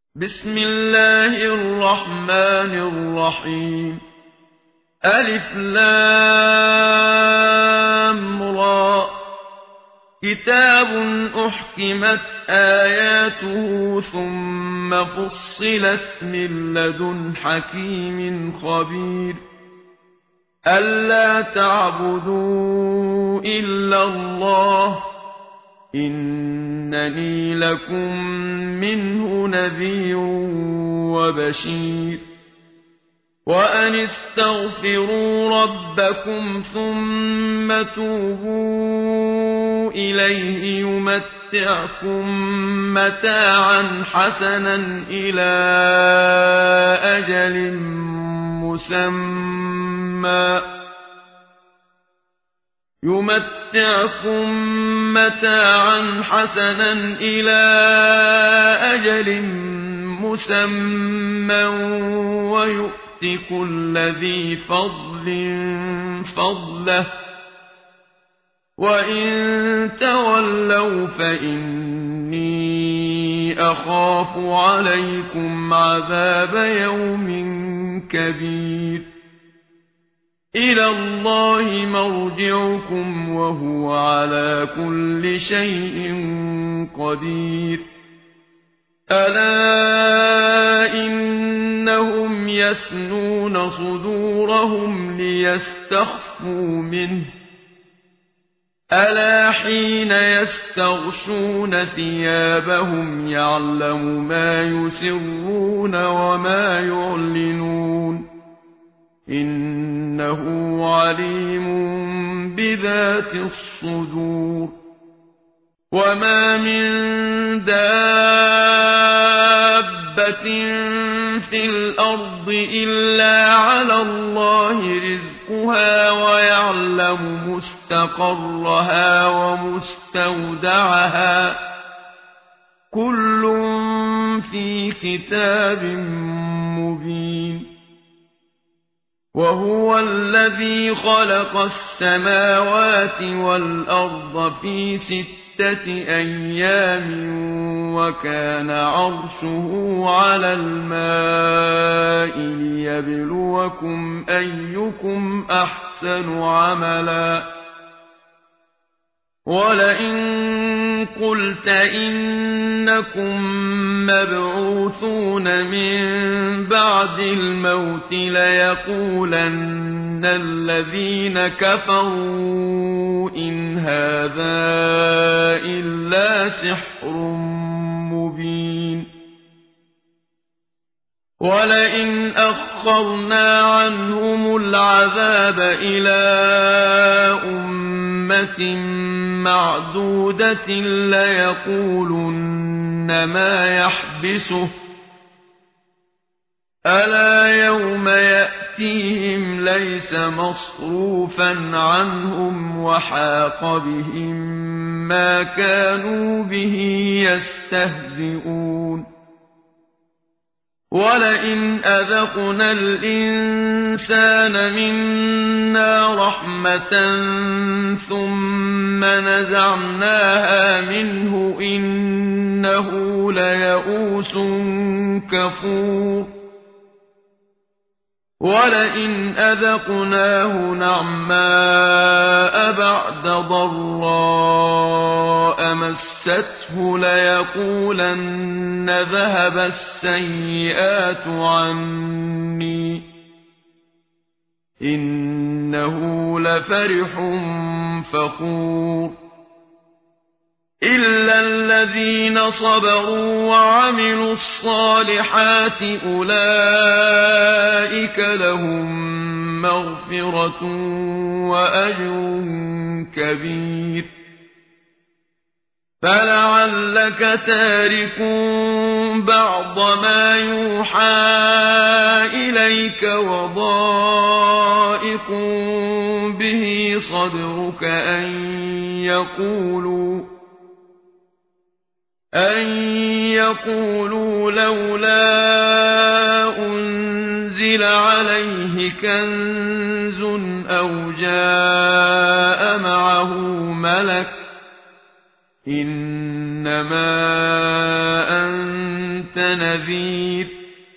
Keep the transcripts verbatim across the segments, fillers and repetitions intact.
بسم الله الرحمن الرحيم. ألف لام را. كتاب أحكمت آياته ثم فصلت من لدن حكيم خبير. ألا تعبدوا إلا الله إنني لكم منه نذير وبشير. وأن استغفروا ربكم ثم توبوا إليه يمتعكم متاعا حسنا إلى أجل مسمى يمتعكم متاعا حسنا إلى أجل مسمى ويؤت كل ذي فضل فضله وإن تولوا فإني أخاف عليكم عذاب يوم كبير. إلى الله مرجعكم وهو على كل شيء قدير. ألا إنهم يثنون صدورهم ليستخفوا منه ألا حين يستغشون ثيابهم يعلم ما يسرون وما يعلنون إنه عليم بذات الصدور. وما من دابة في الأرض إلا على الله رزقها ويعلم مستقرها ومستودعها كل في كتاب مبين. وهو الذي خلق السماوات والأرض في ستة أيام وكان عرشه على الماء ليبلوكم أيكم أحسن عملا. ولئن قلت إنكم مبعوثون من بعد الموت ليقولن الذين كفروا إن هذا إلا سحر مبين. ولئن أخرنا عنهم العذاب إلى أمة معدودة ليقولن ما يحبسه ألا يوم يأتيهم ليس مصروفا عنهم وحاق بهم ما كانوا به يستهزئون. ولئن أذقنا الإنسان منا رحمة ثم نزعناها منه إنه ليئوس كفور. ولئن أذقناه نعماء بعد ضراء مسته ليقولن ذهب السيئات عني إنه لفرح فخور. إلا الذين صبروا وعملوا الصالحات أولئك لهم مغفرة وأجر كبير. فلعلك تارك بعض ما يوحى إليك وضائق به صدرك أن يقولوا أن يقولوا لولا أنزل عليه كنز أو جاء معه ملك إنما أنت نذير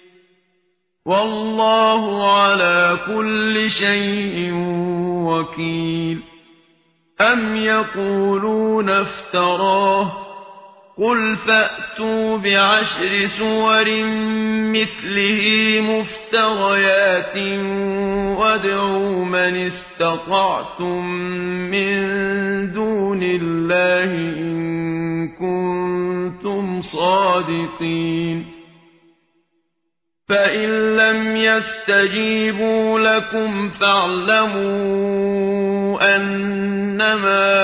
والله على كل شيء وكيل أم يقولون افتراه قل فأتوا بعشر سور مثله مفتريات وادعوا من استطعتم من دون الله إن كنتم صادقين فإن لم يستجيبوا لكم فاعلموا أنما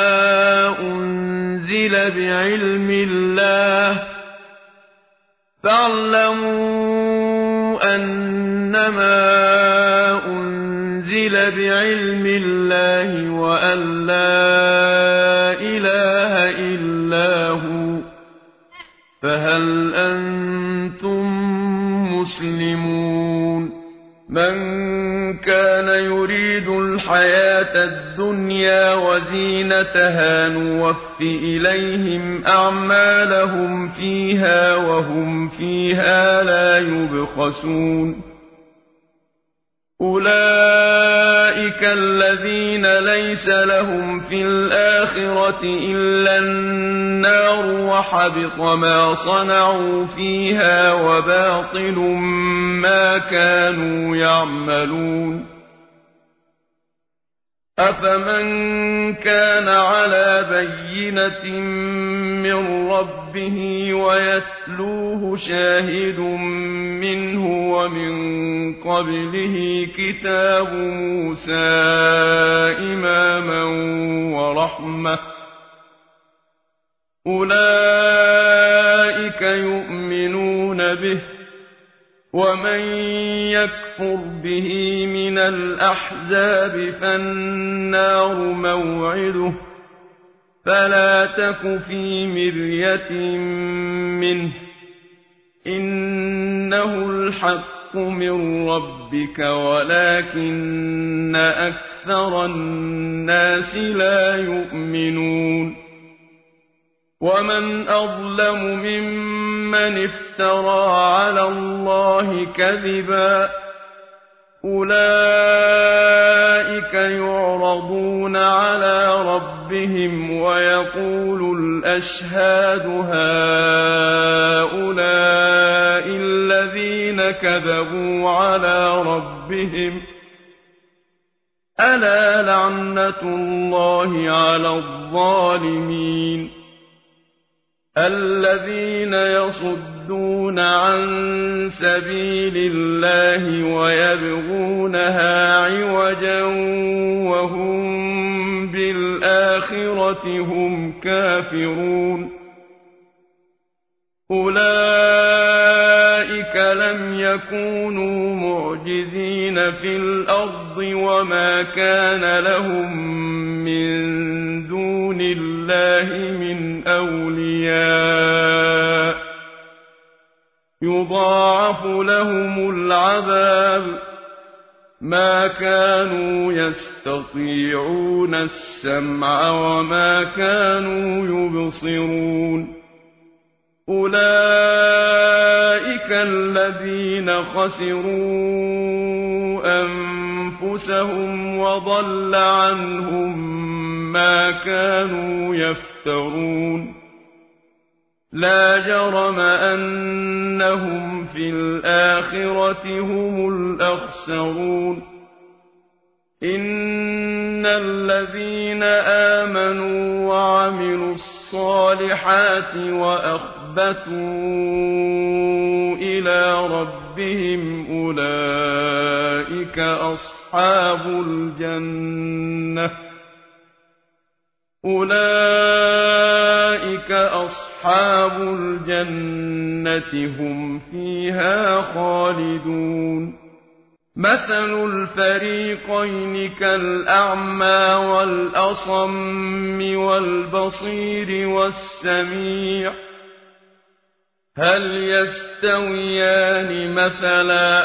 أنزل بعلم الله فاعلموا أنما أنزل بعلم الله وأن لا إله إلا هو فهل أنتم مسلمون من كان يريد الحياة الدنيا وزينتها نوف إليهم أعمالهم فيها وهم فيها لا يبخسون أولئك الذين ليس لهم في الآخرة إلا النار وحبط ما صنعوا فيها وباطل ما كانوا يعملون أفمن كان على بينة من ربه ويتلوه شاهد منه ومن قبله كتاب موسى إماما ورحمة أولئك يؤمنون به ومن يكفر به من الأحزاب فالنار موعده فلا تك في مرية منه إنه الحق من ربك ولكن أكثر الناس لا يؤمنون ومن أظلم ممن افترى على الله كذبا أولئك يعرضون على ربهم ويقول الأشهاد هؤلاء الذين كذبوا على ربهم ألا لعنة الله على الظالمين الذين يصدون عن سبيل الله ويبغونها عوجا وهم بالآخرة هم كافرون أولئك لم يكونوا معجزين في الأرض وما كان لهم من دون الله من أولياء يضاعف لهم العذاب ما كانوا يستطيعون السمع وما كانوا يبصرون أولئك الذين خسروا أنفسهم وضل عنهم ما كانوا يفترون لا جرم أنهم في الآخرة هم الأخسرون إن الذين آمنوا وعملوا الصالحات وأخبتوا إلى ربهم أولئك أصحاب الجنة أولئك أصحاب الجنة هم فيها خالدون مثل الفريقين كالأعمى والأصم والبصير والسميع هل يستويان مثلا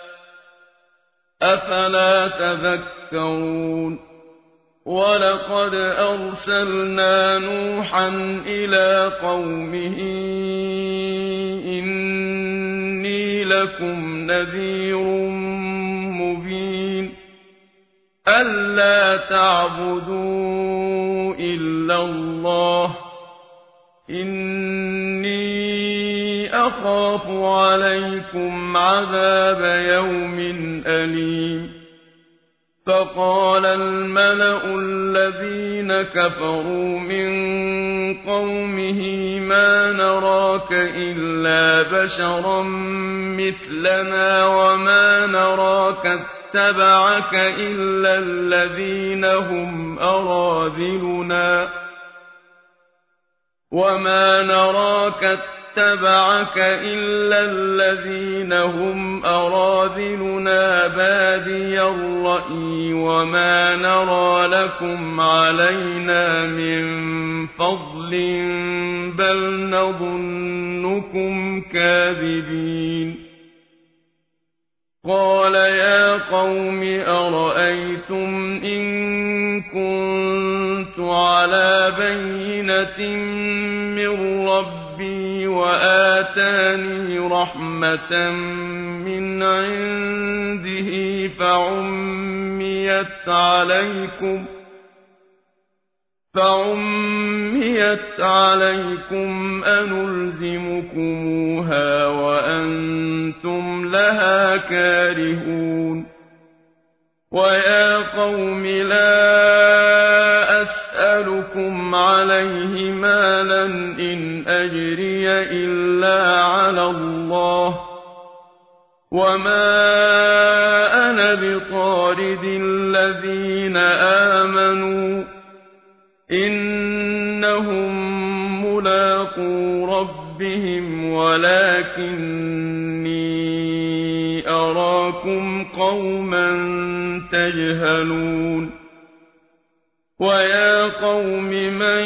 أفلا تذكرون ولقد أرسلنا نوحا إلى قومه إن لكم نذير مبين ألا تعبدوا إلا الله إني أخاف عليكم عذاب يوم أليم فقال الملأ الذين كفروا من قومه ما نراك إلا بشرا مثلنا وما نراك اتبعك إلا الذين هم أراذلنا وما نراك اتبعك إلا الذين هم أراذلنا بادي الرأي وما نرى لكم علينا من فضل بل نظنكم كاذبين قال يا قوم أرأيتم إن كنت على بينة من ربي وآتاني رحمة من عنده فعميت عليكم فعميت عليكم أنلزمكموها وأنتم لها كارهون ويا قوم لا أسألكم عليه مالا إن أجري إلا على الله وما أنا بطارد الذين آمنوا إنهم ملاقو ربهم ولكني أراكم قوما تجهلون ويا قوم من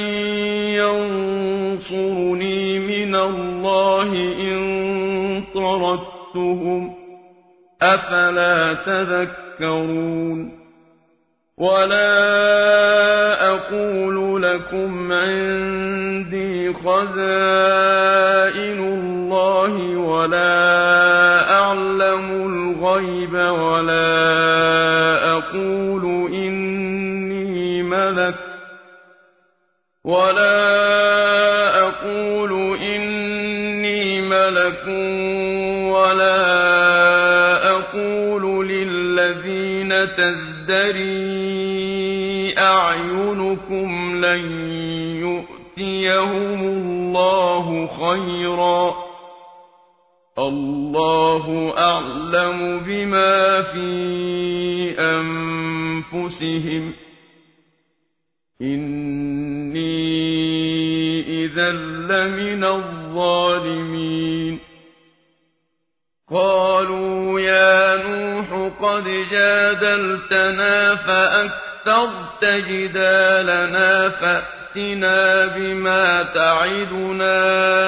ينصرني من الله إن طردتهم أفلا تذكرون ولا أقول لكم عندي خزائن الله ولا أعلم الغيب ولا أقول إني ملك ولا أقول إني ملك ولا أقول للذين تزدري أعينكم لن يؤتيهم الله خيرا الله أعلم بما في أنفسهم إني إذا لمن الظالمين قالوا يا نوح قد جادلتنا فأكثرت جدالنا فأتنا بما تعدنا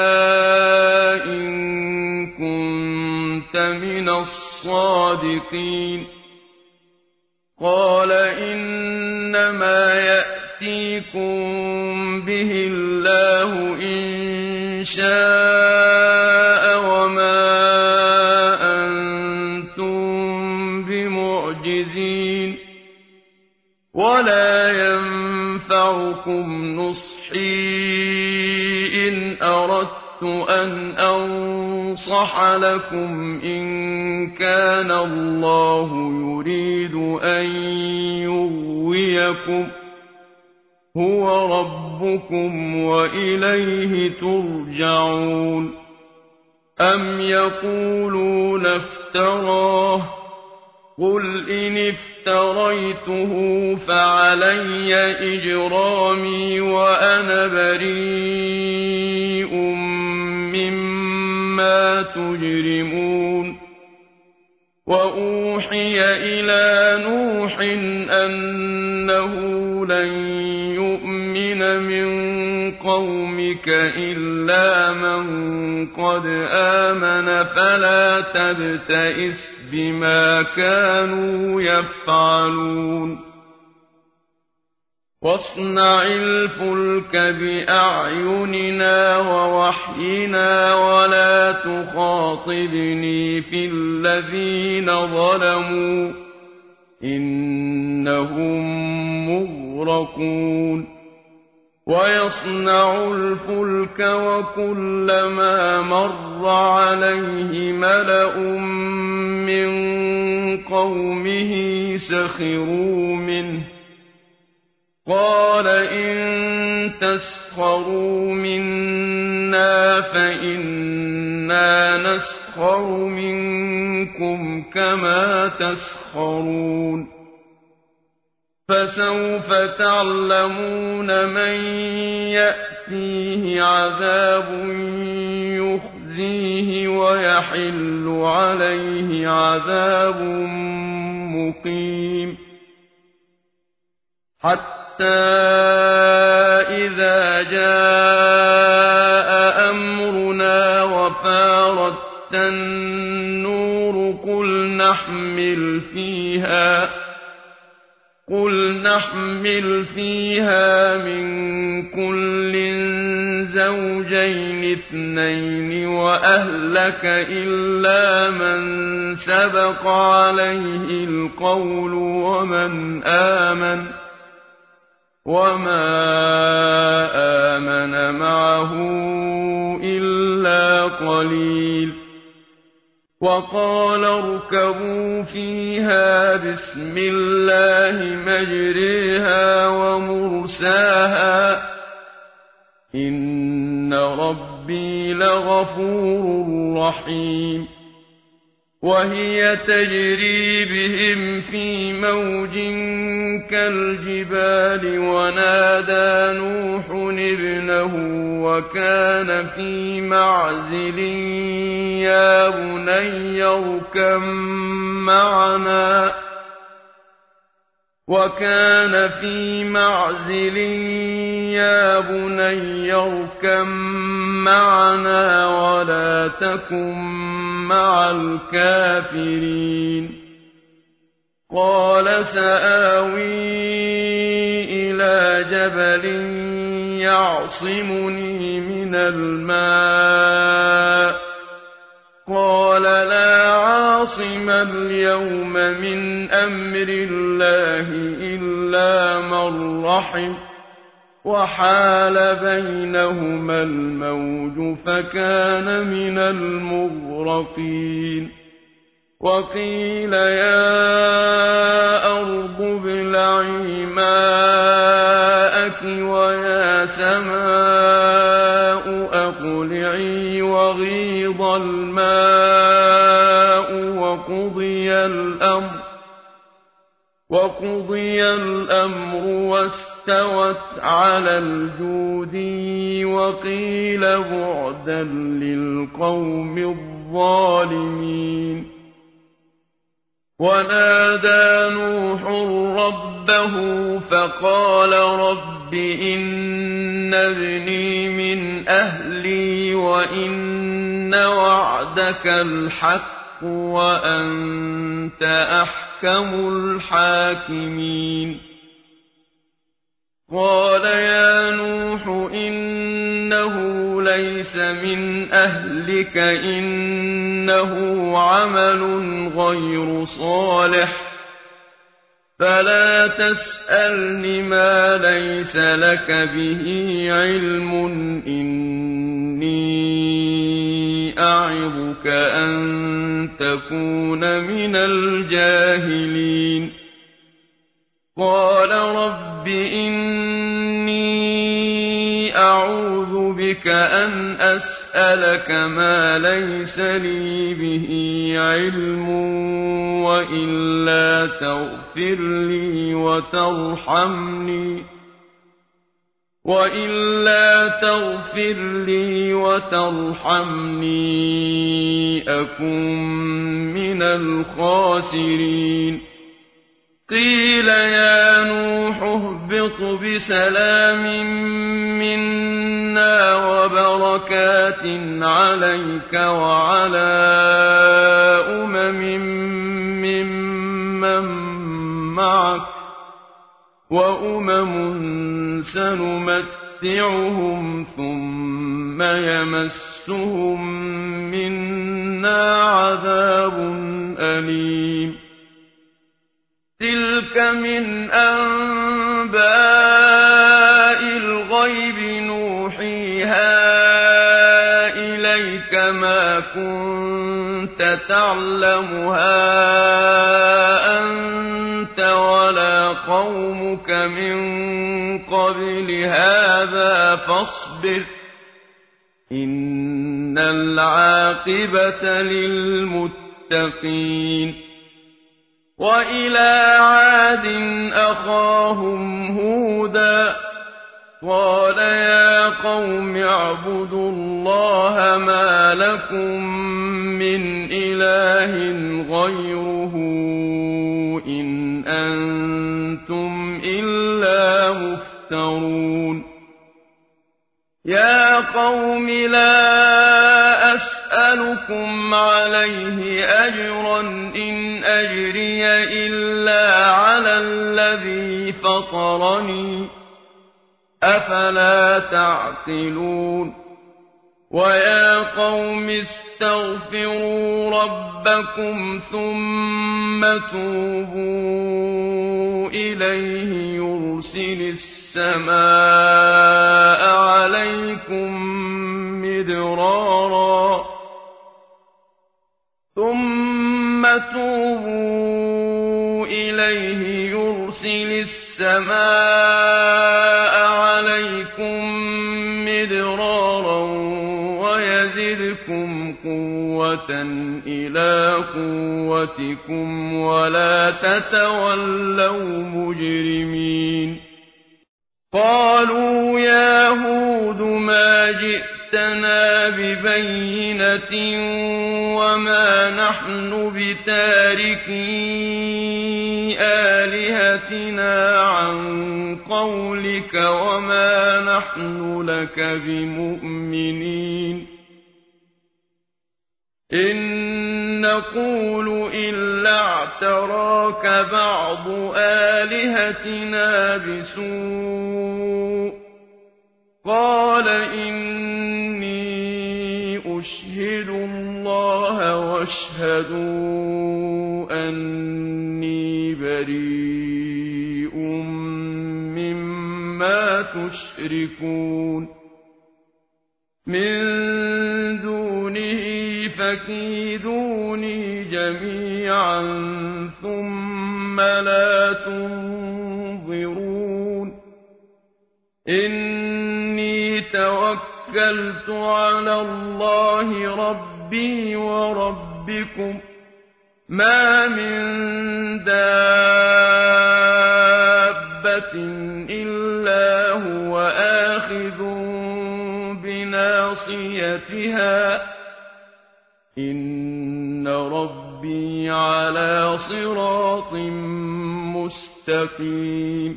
إن كنت من الصادقين قال إنما يأتيكم به الله إن شاء وما ولا ينفعكم نصحي إن أردت أن أنصح لكم إن كان الله يريد أن يغويكم هو ربكم وإليه ترجعون أم يقولون افتراه قل إن افتريته فعلي إجرامي وأنا بريء مما تجرمون وأوحي إلى نوح أنه لن يؤمن من قومك إلا من قد آمن فلا تبتئس بما كانوا يفعلون واصنع الفلك بأعيننا ووحينا ولا تخاطبني في الذين ظلموا إنهم مغرقون ويصنع الفلك وكلما مر عليه ملأ من قومه سخروا منه قال إن تسخروا منا فإنا نسخر منكم كما تسخرون فسوف تعلمون من يأتيه عذاب يخزيه ويحل عليه عذاب مقيم حتى إذا جاء أمرنا وفارت النور قل نحمل فيها قل نحمل فيها من كل زوجين اثنين وأهلك إلا من سبق عليه القول ومن آمن وما آمن معه إلا قليل وقال اركبوا فيها بسم الله مجريها ومرساها إن ربي لغفور رحيم وهي تجري بهم في موج كالجبال ونادى نوح ابنه وكان في معزل يا بني اركب معنا وكان في معزل يا بني اركب معنا ولا تكن مع الكافرين قال سآوي إلى جبل يعصمني من الماء قال لا عاصم اليوم من أمر الله إلا من رحم وحال بينهما الموج فكان من المغرقين وقيل يا أرض ابلعي ماءك ويا سماء أقلعي وغيض الماء وقضي الأمر وقضي الأمر واستوت على الجودي وقيل بعدا للقوم الظالمين ونادى نوح ربه فقال رب إن ابني من أهلي وإن وعدك الحق وأنت أحكم الحاكمين قال يا نوح إنه ليس من أهلك إنه عمل غير صالح فلا تسألني ما ليس لك به علم إني أعظك أن تكون من الجاهلين قال رب إني أعوذ بك أن أسألك ما ليس لي به علم وإلا تغفر لي وترحمني وإلا تغفر لي وترحمني أكن من الخاسرين قيل يا نوح اهبط بسلام منا وبركات عليك وعلى أمم ممن معك وأمم سنمتعهم ثم يمسهم منا عذاب أليم تلك من أنباء الغيب نوحيها إليك ما كنت تعلمها أنت ولا قومك من قبل هذا فاصبر إن العاقبة للمتقين وإلى عاد أخاهم هودا قال يا قوم اعبدوا الله ما لكم من إله غيره إن أنتم إلا مفترون يا قوم لا أسألكم عليه أجرا إن أجري إلا على الذي فطرني أفلا تعقلون ويا قوم استغفروا ربكم ثم توبوا إليه يرسل السماء عليكم مدرارا ثم توبوا إليه يرسل السماء عليكم مدرارا ويزدكم قوة إلى قوتكم ولا تتولوا مجرمين قالوا يا هود ما جئتنا ببينة وما نحن بتاركي آلهتنا عن قولك وما نحن لك بمؤمنين إن نقول إلا اعتراك بعض آلهتنا بسوء قال إني أشهد الله واشهدوا أني بريء مما تشركون من دونه فكيدوني جميعا ثم لا تنظرون إني توكلت على الله ربي وربكم ما من دابة إلا هو آخذ بناصيتها إن ربي على صراط مستقيم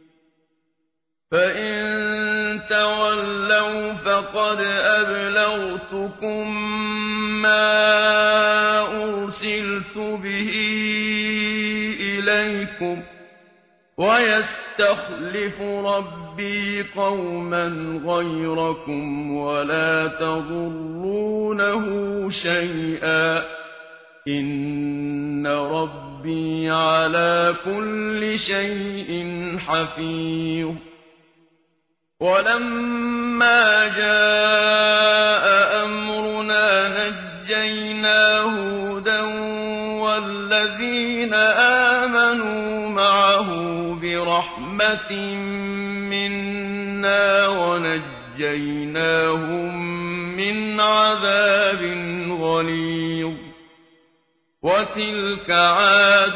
فإن تولوا فقد أبلغتكم ما أرسلت به إليكم ويستخلف ربي قوما غيركم ولا تضرونه شيئا إن ربي على كل شيء حفيظ ولما جاء أمرنا نجينا هودا والذين آمنوا معه برحمة منا ونجيناهم من عذاب غليظ وتلك عاد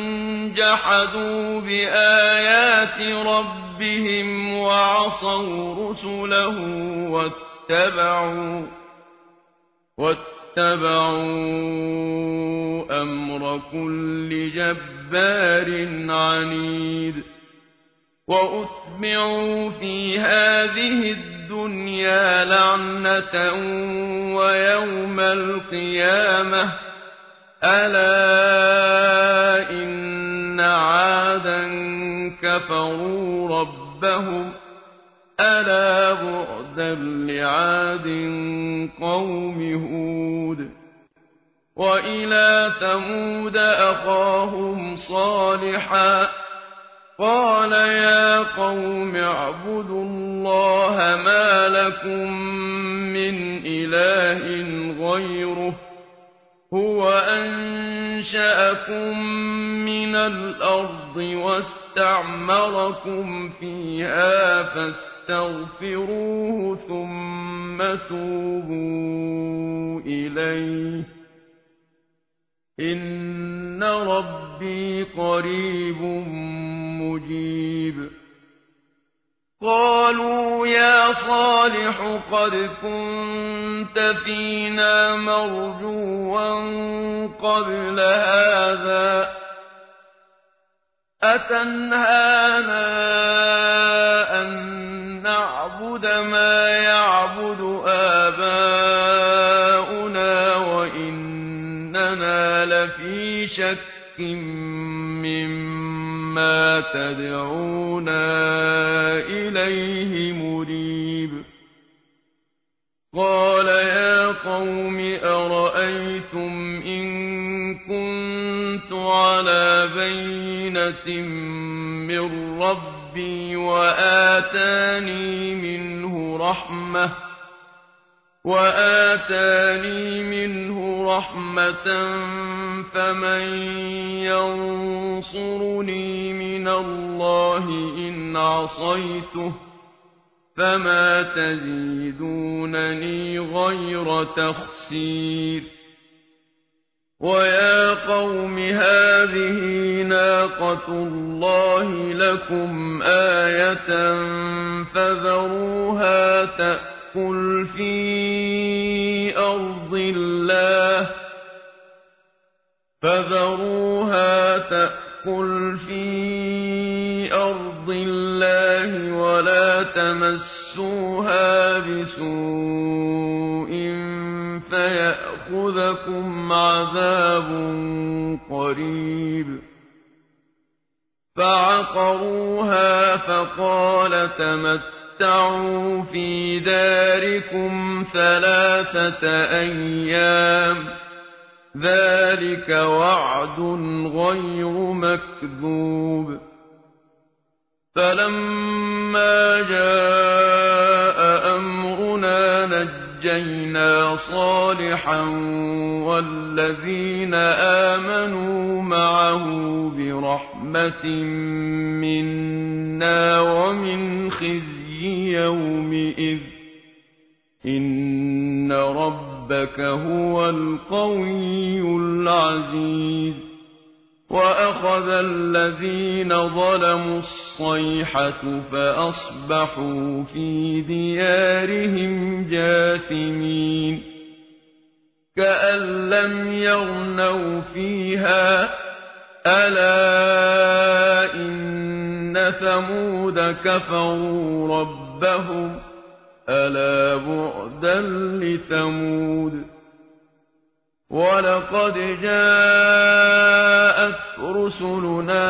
جحدوا بآيات ربهم وعصوا رسله واتبعوا واتبعوا أمر كل جبار عنيد وأتبعوا في هذه الدنيا لعنة ويوم القيامة ألا إن عادا كفروا ربهم ألا بعدا لعاد قوم هود وإلى ثمود أخاهم صالحا قال يا قوم اعبدوا الله ما لكم من إله غيره هو أنشأكم من الأرض واستعمركم فيها فاستغفروه ثم توبوا إليه إن ربي قريب مجيب قالوا يا صالح قد كنت فينا مرجوا قبل هذا أتنهانا أن نعبد ما يعبد آباؤنا وإننا لفي شك مما تدعونا إليه مريب قال يا قوم أرأيتم إن كنت على بينة من ربي وآتاني منه رحمة وآتاني منه رحمة فمن ينصرني من الله إن عصيته فما تزيدونني غير تخسير ويا قوم هذه ناقة الله لكم آية فذروها تأكل في أرض الله فذروها تأكل في أرض الله ولا تمسوها بسوء فيأخذكم عذاب قريب فعقروها فقال تمتعوا في داركم ثلاثة أيام ذلك وعد غير مكذوب فلما جاء أمرنا نجينا صالحا والذين آمنوا معه برحمة منا ومن خزي يومئذ إن ربك هو القوي العزيز وأخذ الذين ظلموا الصيحة فأصبحوا في ديارهم جاثمين كأن لم يغنوا فيها ألا إن ثمود كفروا ربهم ألا بعدا لثمود ولقد جاءت رسلنا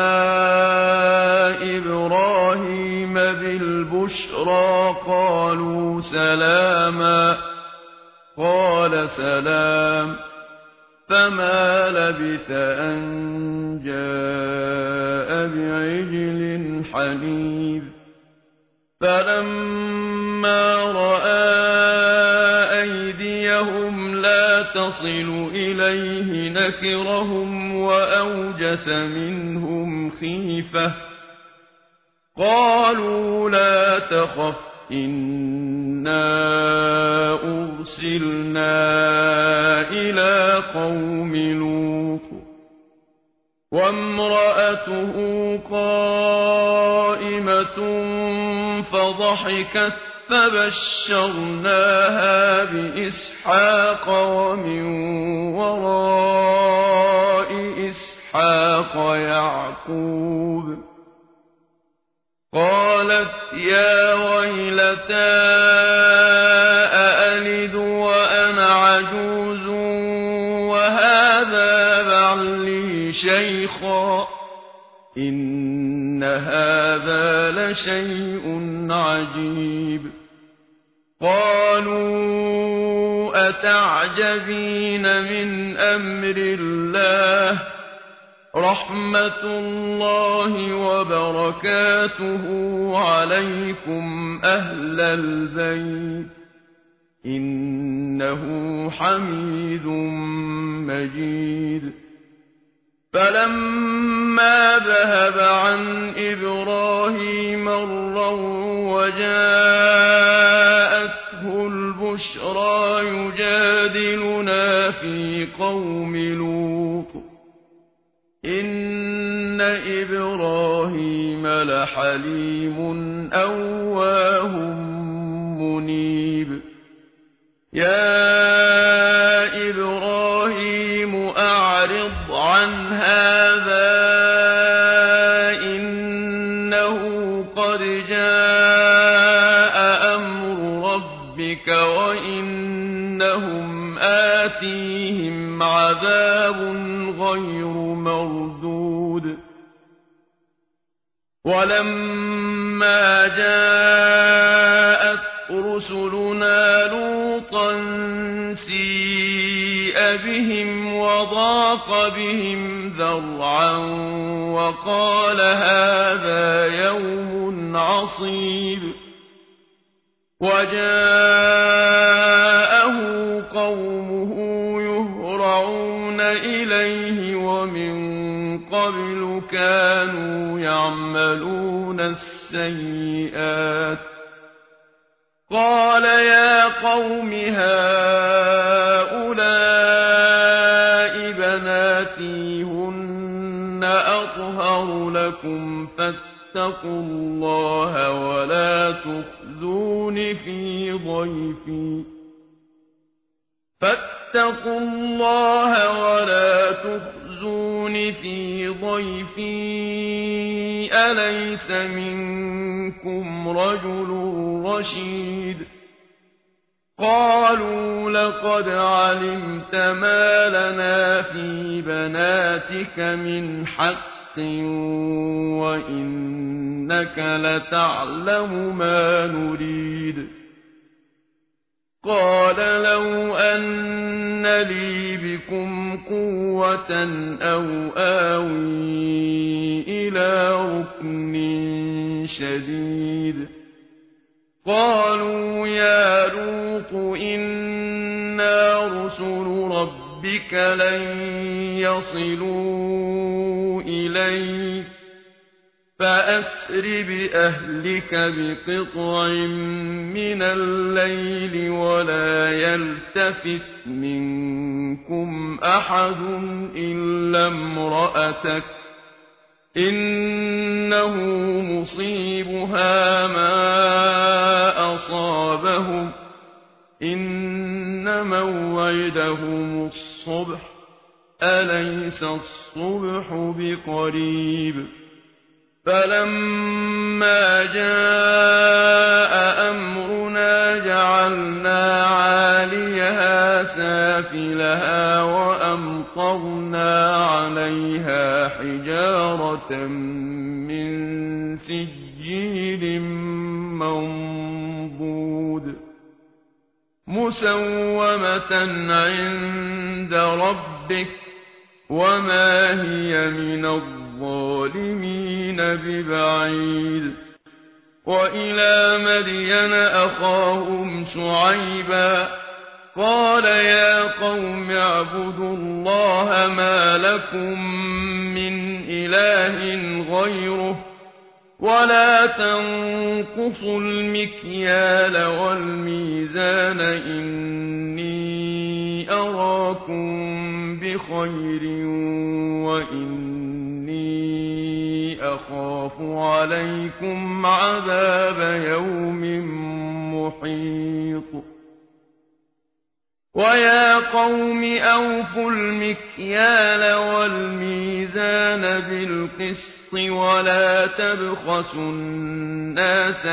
إبراهيم بالبشرى قالوا سلاما قال سلام فما لبث أن جاء بعجل حنيذ فلما رأى أيديهم لا تصل إليه نكرهم وأوجس منهم خيفة قالوا لا تخف إنا أرسلنا إلى قوم لوط وامرأته قائمة فضحكت فبشرناها بإسحاق ومن وراء إسحاق يعقوب قالت يا ويلتى أألد وأنا عجوز وهذا بعلي شيخا إن هذا لشيء عجيب قالوا أتعجبين من أمر الله رحمة الله وبركاته عليكم أهل البيت إنه حميد مجيد فلما ذهب عن إبراهيم الروع وجاءته البشرى يجادلنا في قوم لوط إن إبراهيم لحليم أواه منيب يا إبراهيم أعرض عن هذا إنه قد جاء أمر ربك وإنهم آتيهم عذاب غير مردود ولما جاءت رسلنا لوطا سيء بهم وضاق بهم ذرعا وقال هذا يوم عصيب وجاءه قومه يهرعون إليه ومن قبل كانوا يعملون السيئات قال يا قوم هؤلاء بناتي هن أطهر لكم فاتقوا الله ولا تخزون في ضيفي فاتقوا الله ولا تخزون في ضيفي أليس منكم رجل رشيد قالوا لقد علمت ما لنا في بناتك من حق وإنك لتعلم ما نريد قال لو أن لي بكم قوة أو آوي إلى ركن شديد قالوا يا لوط إنا رسل ربك لن يصلوا إليك فأسر بأهلك بقطع من الليل ولا يلتفت منكم أحد إلا امرأتك إنه مصيبها ما أصابهم إن موعدهم الصبح أليس الصبح بقريب فلما جاء أمرنا جعلنا عاليها سافلها وأمطرنا عليها حجارة من سجيل منضود مسومة عند ربك وما هي من الظالمين ببعيد وإلى مدين أخاهم شعيبا قال يا قوم اعبدوا الله ما لكم من إله غيره ولا تنقصوا المكيال والميزان إني أراكم بخير وإني أخاف عليكم عذاب يوم محيط ويا قوم أوفوا المكيال والميزان بالقسط ولا تبخسوا الناس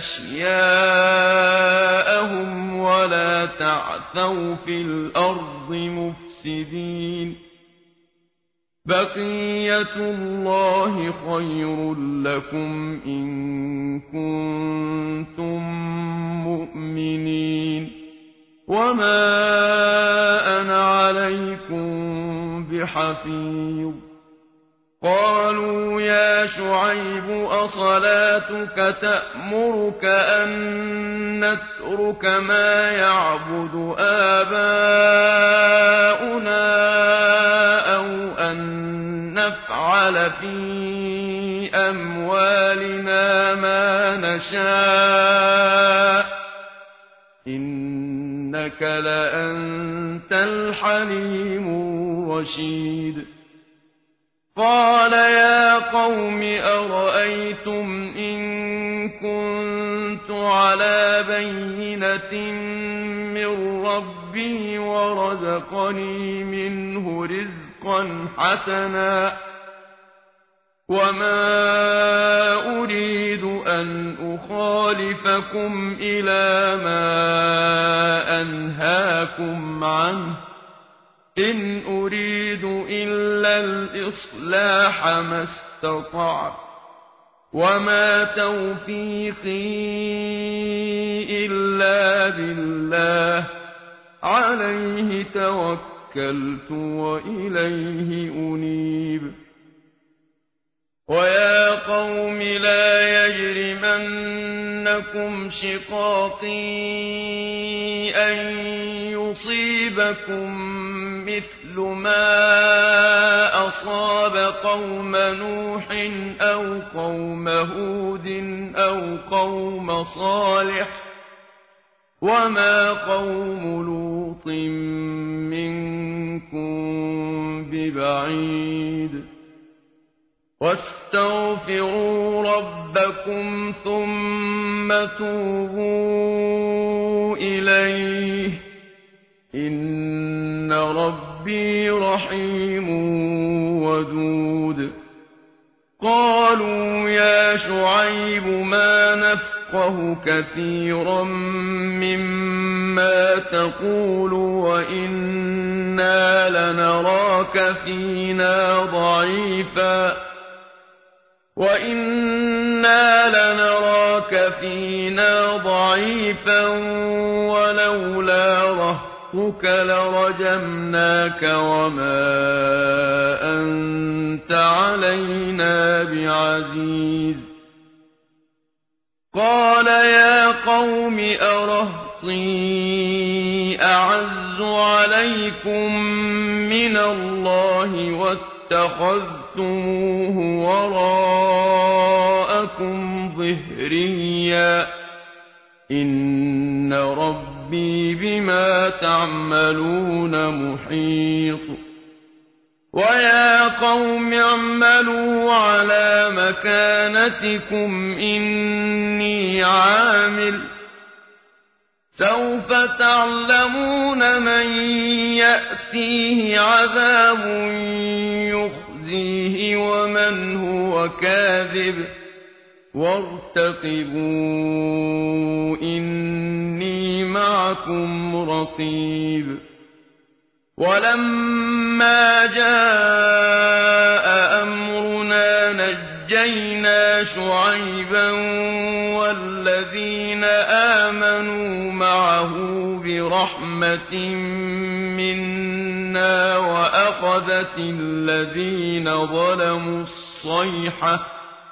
أشياءهم ولا تعثوا في الأرض مفسدين بقية الله خير لكم إن كنتم مؤمنين وما أنا عليكم بحفيظ قالوا يا شعيب أصلاتك تأمرك أن نترك ما يعبد آباؤنا أو أن نفعل في أموالنا ما نشاء إنك لأنت الحليم الرشيد قال يا قوم أرأيتم إن كنت على بينة من ربي ورزقني منه رزقا حسنا وما أريد أن أخالفكم إلى ما أنهاكم عنه إن أريد إلا الإصلاح ما استطعت وما توفيقي إلا بالله عليه توكلت وإليه أنيب ويا قوم لا يجرمنكم شقاقي أن يصيبكم مثل ما أصاب قوم نوح أو قوم هود أو قوم صالح وما قوم لوط منكم ببعيد واستغفروا ربكم ثم توبوا إليه إن ربي رحيم ودود قالوا يا شعيب ما نفقه كثيرا مما تقول وإنا لنراك فينا ضعيفا وإنا لنراك فينا ضعيفا ولولا رهطك لرجمناك وما أنت علينا بعزيز قال يا قوم أرهطي أعز عليكم من الله واتخذتموه وراءكم ظهريا إن ربي بما تعملون محيط ويا قوم اعملوا على مكانتكم إني عامل سوف تعلمون من يأتيه عذاب يخزيه ومن هو كاذب وارتقبوا إني معكم رقيب ولما جاء أمرنا نجينا شعيبا والذين آمنوا معه برحمة منا وأخذت الذين ظلموا الصيحة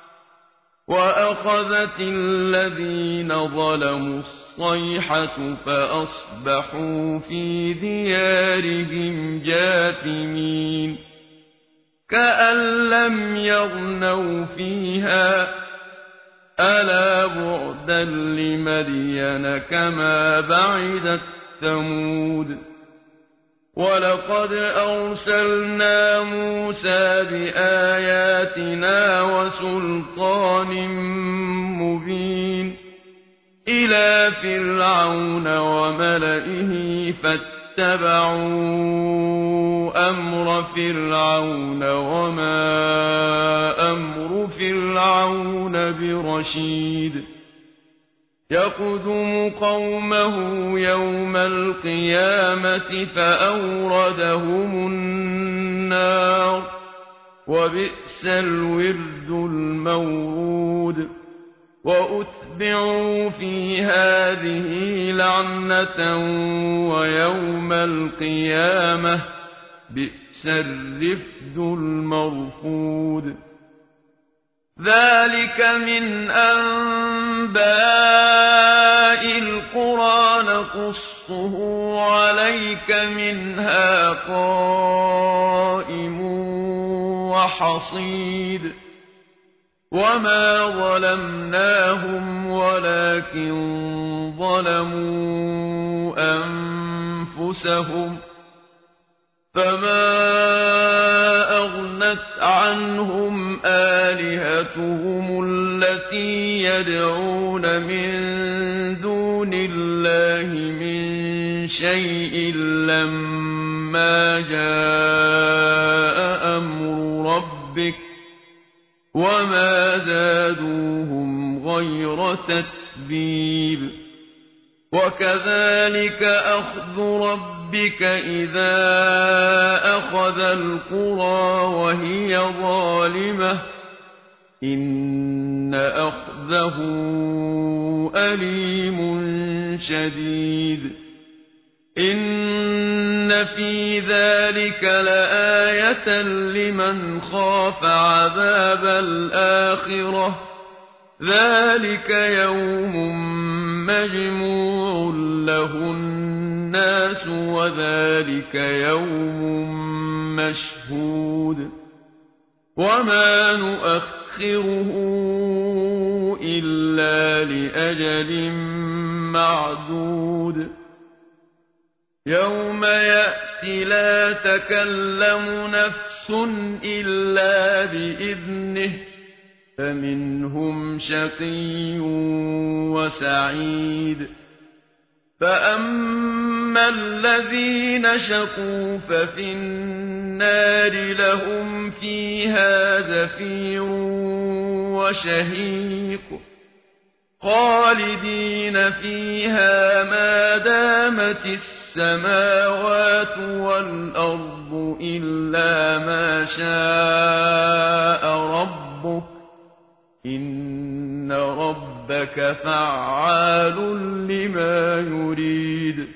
وأخذت الذين ظلموا الصيحة فأصبحوا في ديارهم جاثمين كأن لم يغنوا فيها ألا بعدا لمدين كما بعدت ثمود ولقد أرسلنا موسى بآياتنا وسلطان مبين إلى فرعون وملئه فاتبعوا أمر فرعون وما أمر فرعون برشيد يقدم قومه يوم القيامة فأوردهم النار وبئس الورد المورود وأتبعوا في هذه لعنة ويوم القيامة بئس الرفد المرفود ذلك من أنباء القرى نقصه عليك منها قائم وحصيد وما ظلمناهم ولكن ظلموا أنفسهم فما أغنت عنهم آلهتهم التي يدعون من دون الله من شيء لما جاء أمر ربك وما زادوهم غير تتبيب وكذلك أخذ ربك إذا أخذ القرى وهي ظالمة إن أخذه أليم شديد إن في ذلك لآية لمن خاف عذاب الآخرة ذلك يوم مجموع له الناس وذلك يوم مشهود وما نؤخره إلا لأجل معدود يوم يأتي لا تكلم نفس إلا بإذنه فمنهم شقي وسعيد فأما الذين شقوا ففي النار لهم فيها زفير وشهيق خالدين فيها ما دامت السماوات والأرض إلا ما شاء ربك إن ربك فعال لما يريد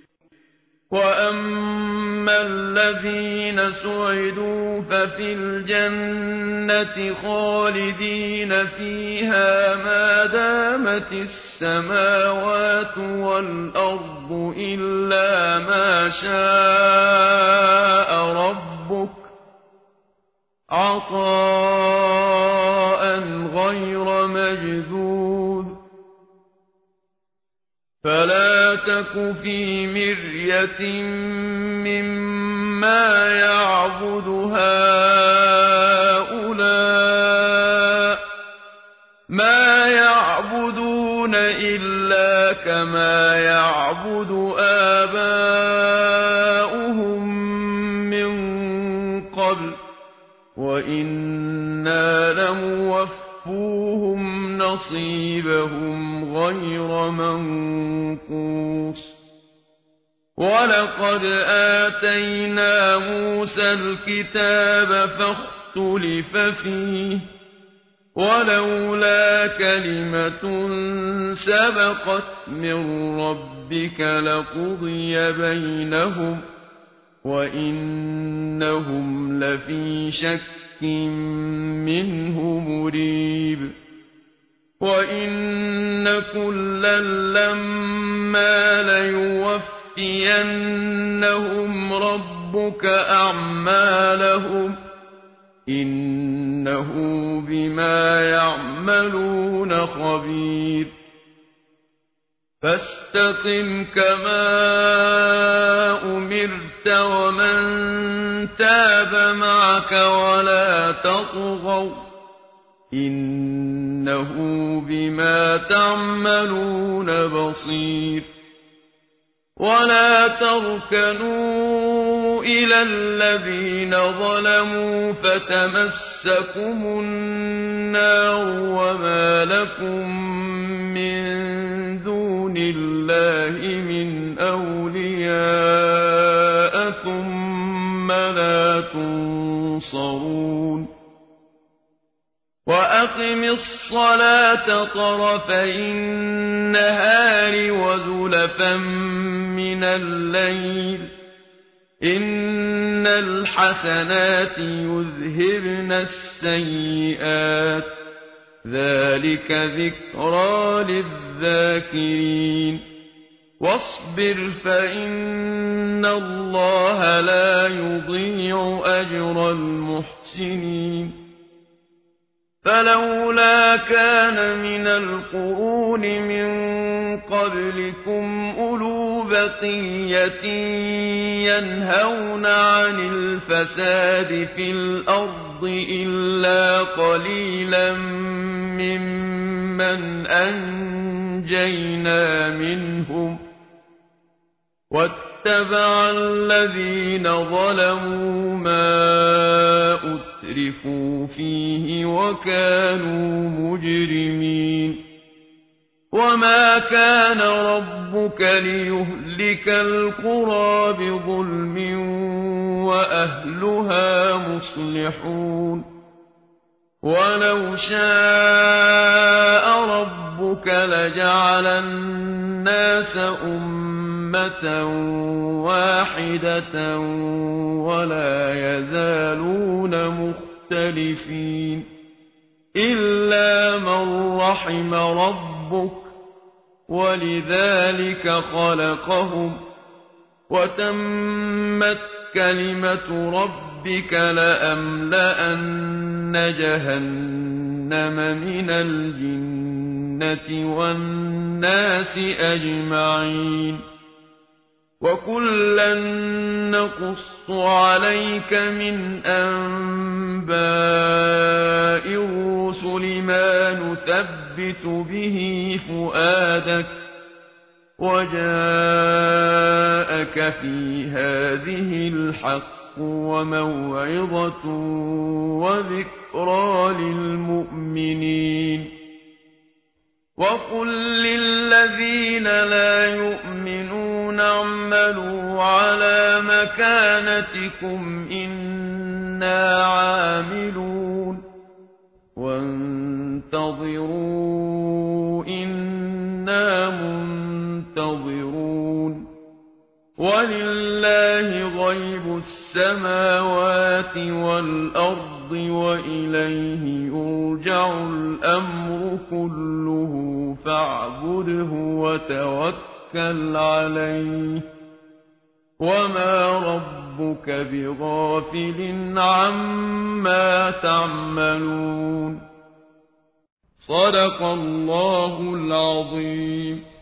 وأما الذين سعدوا ففي الجنة خالدين فيها ما دامت السماوات والأرض إلا ما شاء ربك عطاء غير مجذوذ فلا تك في مرية مما يعبد هؤلاء ما يعبدون إلا كما يعبد آباؤهم من قبل وإنا لموفوهم نصيبهم غير منقوص ولقد آتينا موسى الكتاب فاختلف فيه ولولا كلمة سبقت من ربك لقضي بينهم وإنهم لفي شك منه مريب وإن كلا لما ليوفينهم ربك أعمالهم إنه بما يعملون خبير فاستقم كما أمرت ومن تاب معك ولا تطغوا إنه بما تعملون بصير ولا تركنوا إلى الذين ظلموا فتمسكم النار وما لكم من دون الله من أولياء ثم لا تنصرون وأقم الصلاة طرفي النهار وزلفا من الليل إن الحسنات يذهبن السيئات ذلك ذكرى للذاكرين واصبر فإن الله لا يضيع أجر المحسنين فلولا كان من القرون من قبلكم أولو بقية ينهون عن الفساد في الأرض إلا قليلا ممن أنجينا منهم واتبع الذين ظلموا ما أترفوا فيه وكانوا مجرمين وما كان ربك ليهلك القرى بظلم وأهلها مصلحون ولو شاء ربك لجعل الناس أمة واحدة ولا يزالون مختلفين إلا من رحم ربك ولذلك خلقهم وتمت كلمة ربك لأملأن جهنم من الجنة والناس أجمعين وكلا نقص عليك من أنباء الرسل ما نثبت به فؤادك وجاءك في هذه الحق وموعظة وذكرى للمؤمنين وقل للذين لا يؤمنون اعملوا على مكانتكم إنا عاملون وانتظروا إنا منتظرون ولله غيب السماوات والأرض وإليه يرجع الأمر كله فاعبده وتوكل عليه وما ربك بغافل عما تعملون صدق الله العظيم.